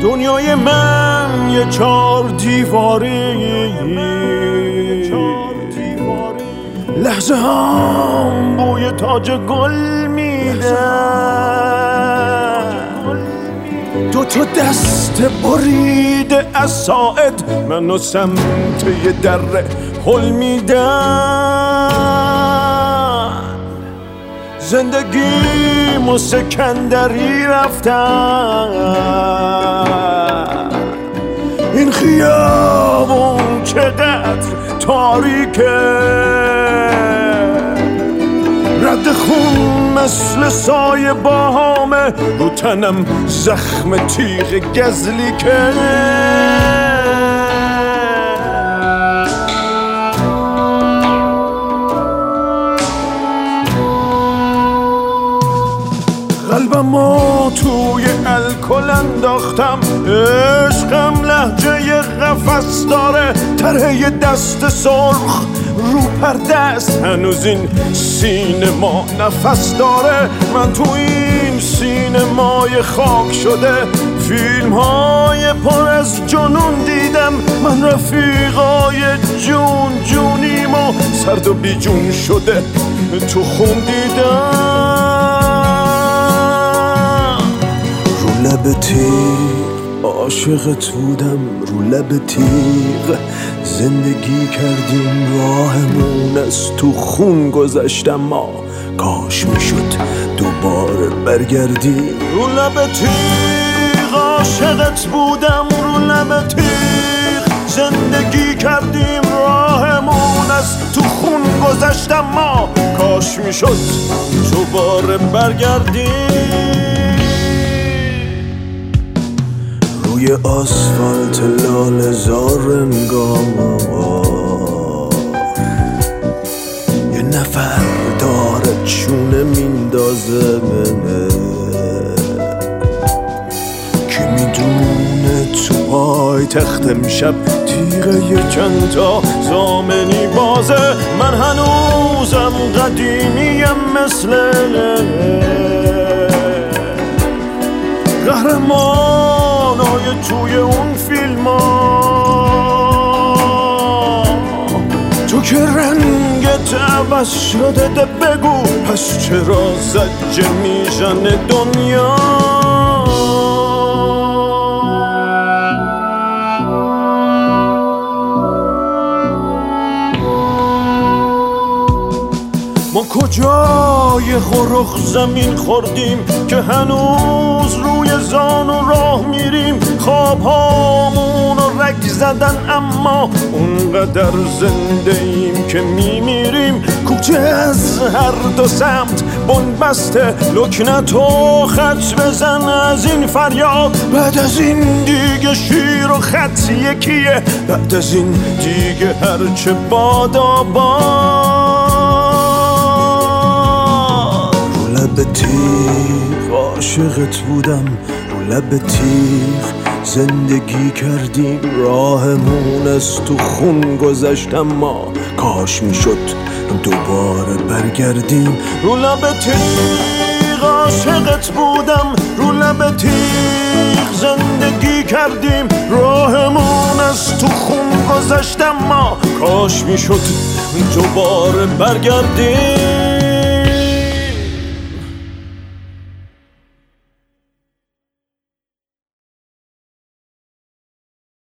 دنیای من یه چار دیواری، لحظه هم بوی تاج گل میده، دوتا دست بریده از ساعد منو سمت یه دره هل میدن. زندگیمو سکندری رفتن، این خیابون چقدر تاریکه، رد خون مثل سایه باهامه، رو تنم زخم تیغ گزلی که قلبمو توی الکل انداختم، عشقم لهجه قفس داره، طرح دست سرخ رو پرده است، هنوز این سینما نفس داره. من تو این سینمای خاک شده فیلم های پر از جنون دیدم، من رفیقای جون جونیم و سرد و بیجون شده تو خون دیدم. رو لب تیغ عاشقت بودم، رو لب تیغ زندگی کردیم، راهمون از تو خون گذشتم، ما کاش میشد دوباره برگردیم. رو لب تیغ عاشقت بودم، رو لب تیغ زندگی کردیم، راهمون از تو خون گذشتم، ما کاش میشد دوباره برگردیم. روی آسفالت لاله زار انگار یه نفر داره چونه میندازه، کی میدونه تو پای تخت امشب تیغه یه چند تا زامنی بازه. من هنوزم قدیمیم مثل قهرمانای توی اون فیلم ها، تو که رنگت عوض شده، ده بگو پس چرا زجه میزنه دنیا؟ ما کجای خرخ زمین خوردیم که هنوز روی زانو راه میریم، خواب هامون رو رگ زدن اما اونقدر زنده ایم که میمیریم. کوچه از هر دو سمت بنبسته، لکنت و خط بزن از این فریاد، بعد از این دیگه شیر و خط یکیه، بعد از این دیگه هرچه بادا لب تیغ عاشقت بودم، رو لب تیغ زندگی کردیم، راهمون از تو خون گذشتم، ما کاش میشد دوباره برگردیم. رو لب تیغ عاشقت بودم، رو لب تیغ زندگی کردیم، راهمون از تو خون گذشتم، ما کاش میشد دوباره برگردیم.